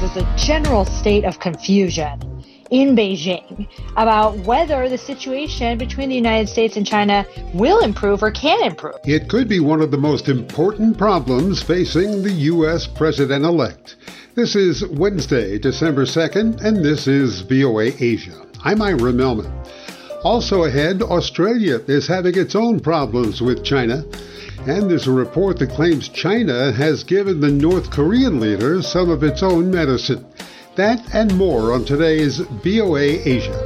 there's a general state of confusion in Beijing about whether the situation between the United States and China will improve or can improve. It could be one of the most important problems facing the U.S. president-elect. This is Wednesday, December 2nd, and this is VOA Asia. I'm Ira Melman. Also ahead, Australia is having its own problems with China. And there's a report that claims China has given the North Korean leader some of its own medicine. That and more on today's VOA Asia.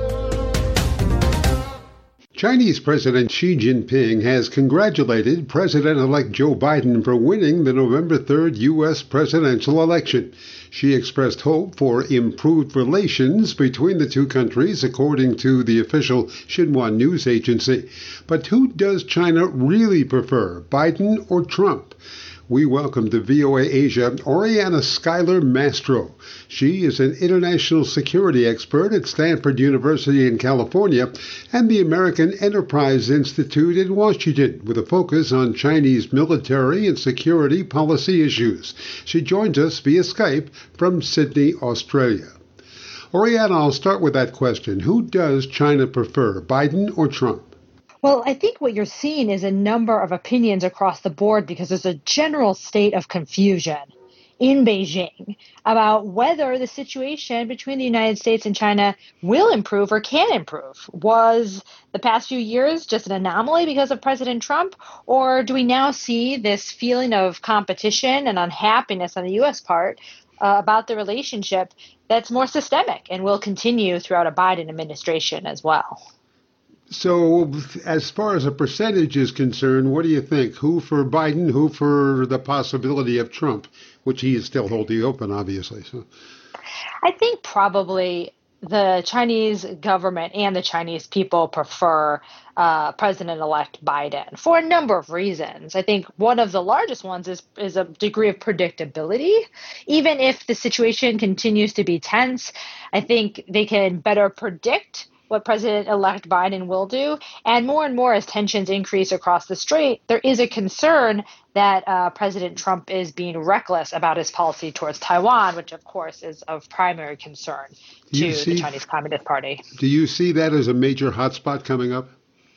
Chinese President Xi Jinping has congratulated President-elect Joe Biden for winning the November 3rd U.S. presidential election. She expressed hope for improved relations between the two countries, according to the official Xinhua news agency. But who does China really prefer, Biden or Trump? We welcome to VOA Asia Oriana Schuyler Mastro. She is an international security expert at Stanford University in California and the American Enterprise Institute in Washington, with a focus on Chinese military and security policy issues. She joins us via Skype from Sydney, Australia. Oriana, I'll start with that question. Who does China prefer, Biden or Trump? Well, I think what you're seeing is a number of opinions across the board because there's a general state of confusion in Beijing about whether the situation between the United States and China will improve or can improve. Was the past few years just an anomaly because of President Trump, or do we now see this feeling of competition and unhappiness on the U.S. part about the relationship that's more systemic and will continue throughout a Biden administration as well? So as far as a percentage is concerned, what do you think? Who for Biden, who for the possibility of Trump, which he is still holding open, obviously? So I think probably the Chinese government and the Chinese people prefer President-elect Biden for a number of reasons. I think one of the largest ones is a degree of predictability. Even if the situation continues to be tense, I think they can better predict what President-elect Biden will do. And more as tensions increase across the strait, there is a concern that President Trump is being reckless about his policy towards Taiwan, which, of course, is of primary concern to the Chinese Communist Party. Do you see that as a major hotspot coming up?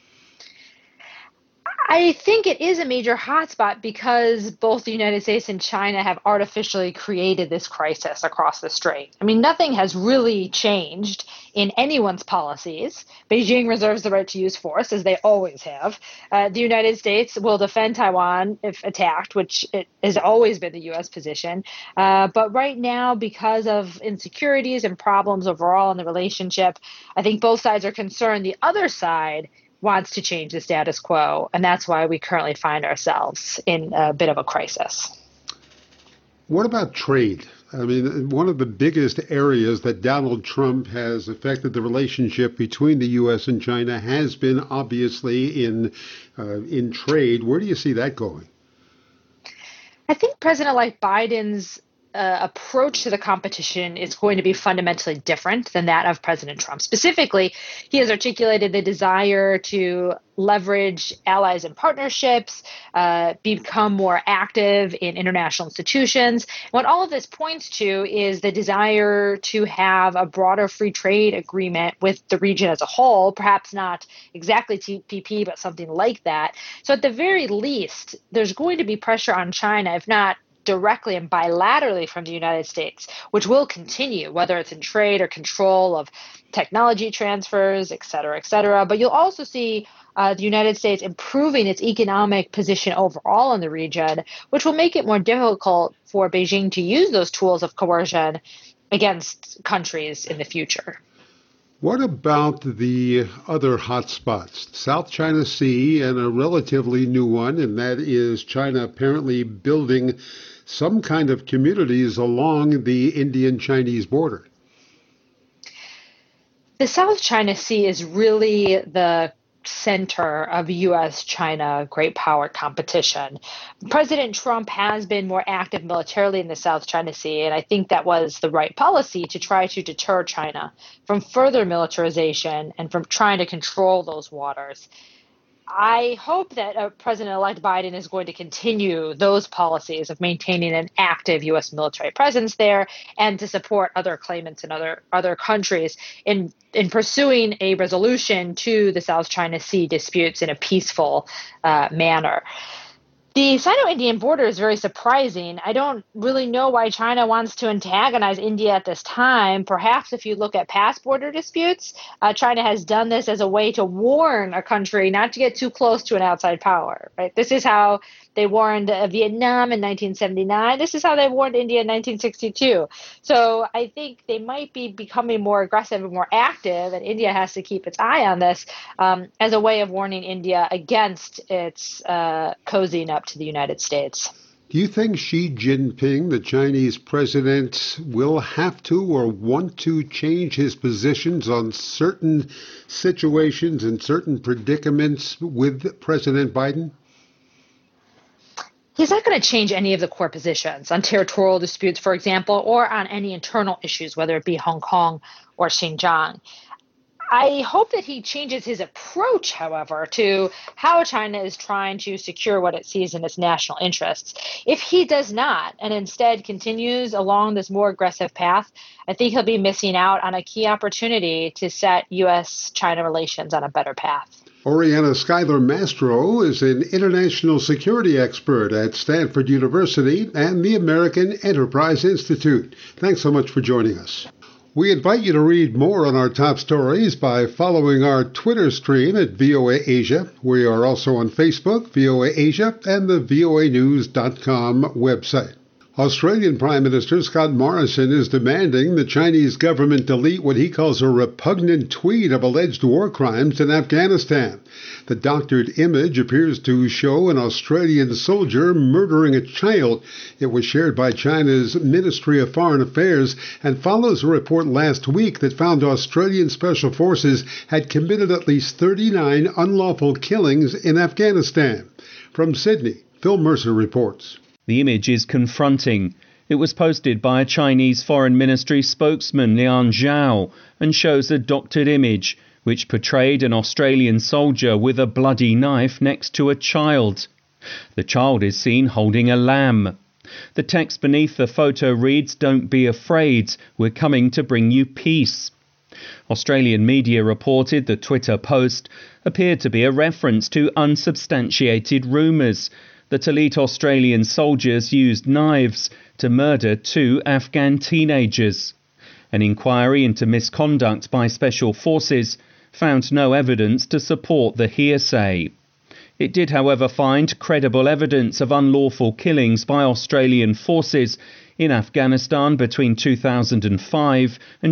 I think it is a major hotspot because both the United States and China have artificially created this crisis across the strait. I mean, nothing has really changed in anyone's policies. Beijing reserves the right to use force, as they always have. The United States will defend Taiwan if attacked, which it has always been the U.S. position. But right now, because of insecurities and problems overall in the relationship, I think both sides are concerned. The other side wants to change the status quo, and that's why we currently find ourselves in a bit of a crisis. What about trade? I mean, one of the biggest areas that Donald Trump has affected the relationship between the U.S. and China has been obviously in trade. Where do you see that going? I think President-elect Biden's approach to the competition is going to be fundamentally different than that of President Trump. Specifically, he has articulated the desire to leverage allies and partnerships, become more active in international institutions. What all of this points to is the desire to have a broader free trade agreement with the region as a whole, perhaps not exactly TPP, but something like that. So at the very least, there's going to be pressure on China, if not directly and bilaterally from the United States, which will continue, whether it's in trade or control of technology transfers, et cetera, et cetera. But you'll also see the United States improving its economic position overall in the region, which will make it more difficult for Beijing to use those tools of coercion against countries in the future. What about the other hotspots? South China Sea and a relatively new one, and that is China apparently building some kind of communities along the Indian-Chinese border. The South China Sea is really the center of U.S.-China great power competition. President Trump has been more active militarily in the South China Sea, and I think that was the right policy to try to deter China from further militarization and from trying to control those waters. I hope that President-elect Biden is going to continue those policies of maintaining an active U.S. military presence there and to support other claimants in other countries in pursuing a resolution to the South China Sea disputes in a peaceful manner. The Sino-Indian border is very surprising. I don't really know why China wants to antagonize India at this time. Perhaps if you look at past border disputes, China has done this as a way to warn a country not to get too close to an outside power. Right? This is how they warned Vietnam in 1979. This is how they warned India in 1962. So I think they might be becoming more aggressive and more active, and India has to keep its eye on this as a way of warning India against its cozying up to the United States. Do you think Xi Jinping, the Chinese president, will have to or want to change his positions on certain situations and certain predicaments with President Biden? He's not going to change any of the core positions on territorial disputes, for example, or on any internal issues, whether it be Hong Kong or Xinjiang. I hope that he changes his approach, however, to how China is trying to secure what it sees in its national interests. If he does not, and instead continues along this more aggressive path, I think he'll be missing out on a key opportunity to set U.S.-China relations on a better path. Oriana Schuyler Mastro is an international security expert at Stanford University and the American Enterprise Institute. Thanks so much for joining us. We invite you to read more on our top stories by following our Twitter stream at VOA Asia. We are also on Facebook, VOA Asia, and the voanews.com website. Australian Prime Minister Scott Morrison is demanding the Chinese government delete what he calls a repugnant tweet of alleged war crimes in Afghanistan. The doctored image appears to show an Australian soldier murdering a child. It was shared by China's Ministry of Foreign Affairs and follows a report last week that found Australian Special Forces had committed at least 39 unlawful killings in Afghanistan. From Sydney, Phil Mercer reports. The image is confronting. It was posted by a Chinese Foreign Ministry spokesman, Lian Zhao, and shows a doctored image which portrayed an Australian soldier with a bloody knife next to a child. The child is seen holding a lamb. The text beneath the photo reads, "Don't be afraid, we're coming to bring you peace." Australian media reported the Twitter post appeared to be a reference to unsubstantiated rumours that elite Australian soldiers used knives to murder 2 Afghan teenagers. An inquiry into misconduct by special forces found no evidence to support the hearsay. It did, however, find credible evidence of unlawful killings by Australian forces in Afghanistan between 2005 and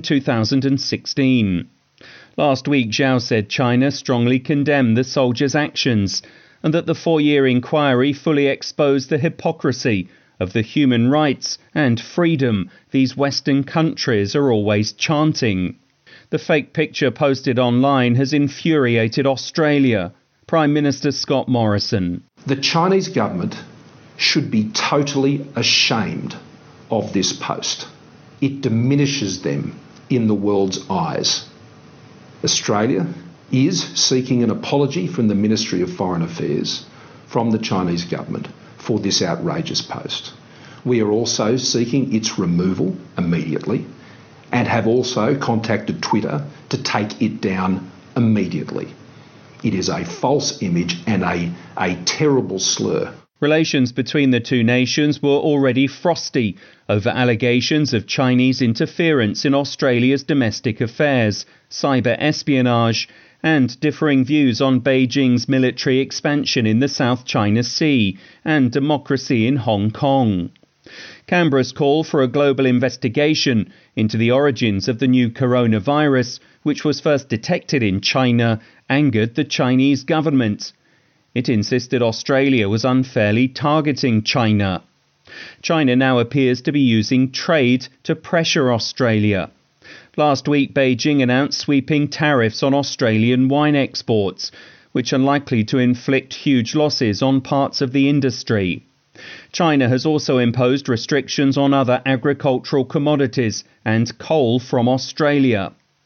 2016. Last week, Zhao said China strongly condemned the soldiers' actions and that the 4-year inquiry fully exposed the hypocrisy of the human rights and freedom these Western countries are always chanting. The fake picture posted online has infuriated Australia. Prime Minister Scott Morrison. The Chinese government should be totally ashamed of this post. It diminishes them in the world's eyes. Australia is seeking an apology from the Ministry of Foreign Affairs, from the Chinese government, for this outrageous post. We are also seeking its removal immediately and have also contacted Twitter to take it down immediately. It is a false image and a terrible slur. Relations between the two nations were already frosty over allegations of Chinese interference in Australia's domestic affairs, cyber espionage, and differing views on Beijing's military expansion in the South China Sea and democracy in Hong Kong. Canberra's call for a global investigation into the origins of the new coronavirus, which was first detected in China, angered the Chinese government. It insisted Australia was unfairly targeting China. China now appears to be using trade to pressure Australia. Last week, Beijing announced sweeping tariffs on Australian wine exports, which are likely to inflict huge losses on parts of the industry. China has also imposed restrictions on other agricultural commodities and coal from Australia.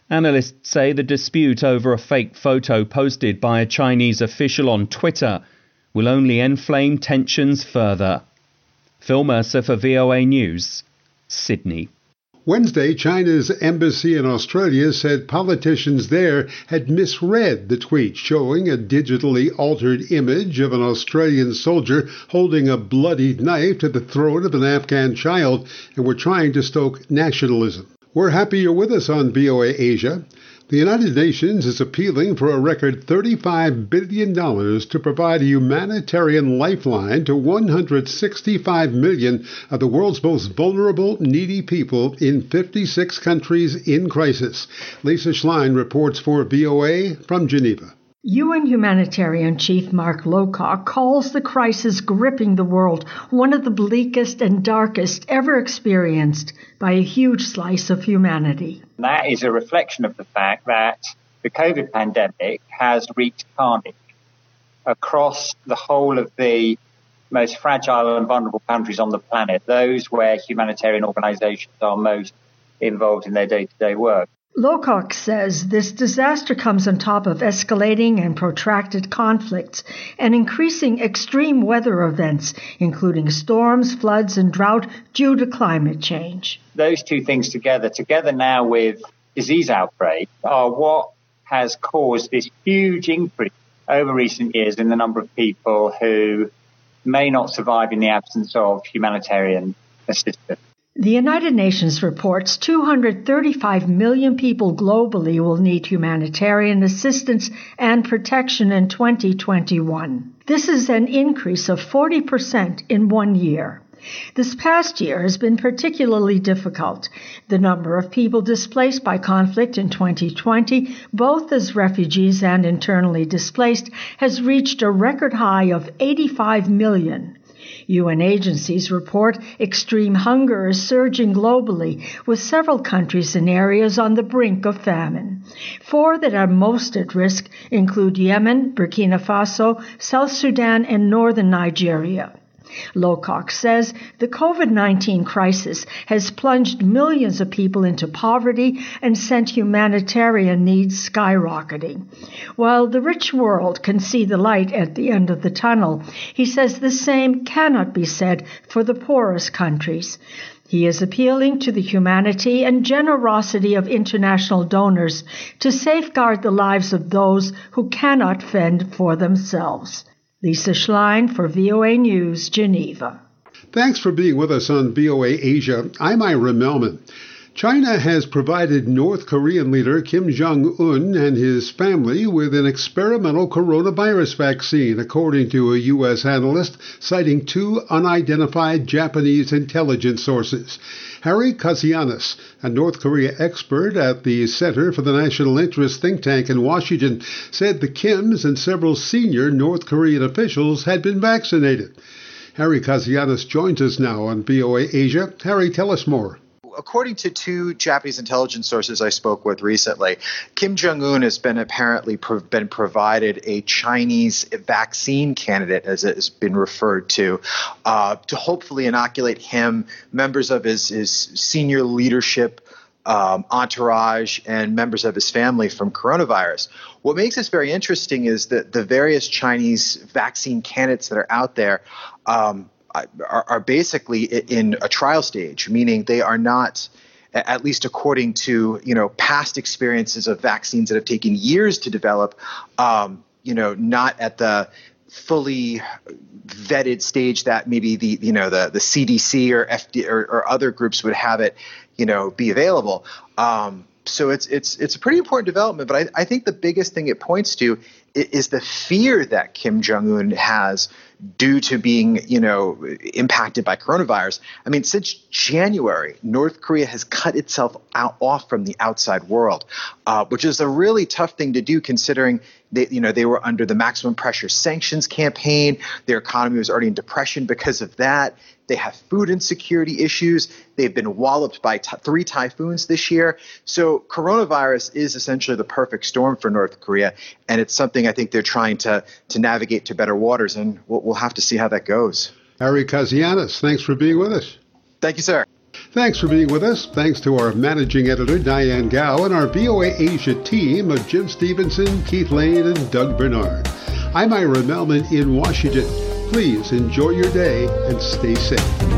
Analysts say the dispute over a fake photo posted by a Chinese official on Twitter will only inflame tensions further. Phil Mercer for VOA News, Sydney. Wednesday, China's embassy in Australia said politicians there had misread the tweet showing a digitally altered image of an Australian soldier holding a bloodied knife to the throat of an Afghan child and were trying to stoke nationalism. We're happy you're with us on VOA Asia. The United Nations is appealing for a record $35 billion to provide a humanitarian lifeline to 165 million of the world's most vulnerable, needy people in 56 countries in crisis. Lisa Schlein reports for VOA from Geneva. UN humanitarian chief Mark Lowcock calls the crisis gripping the world one of the bleakest and darkest ever experienced by a huge slice of humanity. That is a reflection of the fact that the COVID pandemic has wreaked carnage across the whole of the most fragile and vulnerable countries on the planet, those where humanitarian organizations are most involved in their day-to-day work. Lowcock says this disaster comes on top of escalating and protracted conflicts and increasing extreme weather events, including storms, floods, and drought due to climate change. Those two things together now with disease outbreak, are what has caused this huge increase over recent years in the number of people who may not survive in the absence of humanitarian assistance. The United Nations reports 235 million people globally will need humanitarian assistance and protection in 2021. This is an increase of 40% in 1 year. This past year has been particularly difficult. The number of people displaced by conflict in 2020, both as refugees and internally displaced, has reached a record high of 85 million. UN agencies report extreme hunger is surging globally, with several countries and areas on the brink of famine. 4 that are most at risk include Yemen, Burkina Faso, South Sudan, and northern Nigeria. Lowcock says the COVID-19 crisis has plunged millions of people into poverty and sent humanitarian needs skyrocketing. While the rich world can see the light at the end of the tunnel, he says the same cannot be said for the poorest countries. He is appealing to the humanity and generosity of international donors to safeguard the lives of those who cannot fend for themselves. Lisa Schlein for VOA News, Geneva. Thanks for being with us on VOA Asia. I'm Ira Melman. China has provided North Korean leader Kim Jong-un and his family with an experimental coronavirus vaccine, according to a U.S. analyst citing 2 unidentified Japanese intelligence sources. Harry Kazianis, a North Korea expert at the Center for the National Interest think tank in Washington, said the Kims and several senior North Korean officials had been vaccinated. Harry Kazianis joins us now on VOA Asia. Harry, tell us more. According to 2 Japanese intelligence sources I spoke with recently, Kim Jong-un has been apparently been provided a Chinese vaccine candidate, as it has been referred to hopefully inoculate him, members of his senior leadership, entourage, and members of his family from coronavirus. What makes this very interesting is that the various Chinese vaccine candidates that are out there are basically in a trial stage, meaning they are not, at least according to past experiences of vaccines that have taken years to develop, not at the fully vetted stage that maybe the CDC or FDA or other groups would have it, be available. So it's a pretty important development. But I think the biggest thing it points to is the fear that Kim Jong-un has due to being, impacted by coronavirus. I mean, since January, North Korea has cut itself off from the outside world, which is a really tough thing to do considering they were under the maximum pressure sanctions campaign. Their economy was already in depression because of that. They have food insecurity issues. They've been walloped by 3 typhoons this year. So coronavirus is essentially the perfect storm for North Korea. And it's something I think they're trying to navigate to better waters. And we'll have to see how that goes. Harry Kazianis, thanks for being with us. Thank you, sir. Thanks for being with us. Thanks to our managing editor, Diane Gao, and our VOA Asia team of Jim Stevenson, Keith Lane, and Doug Bernard. I'm Ira Melman in Washington. Please enjoy your day and stay safe.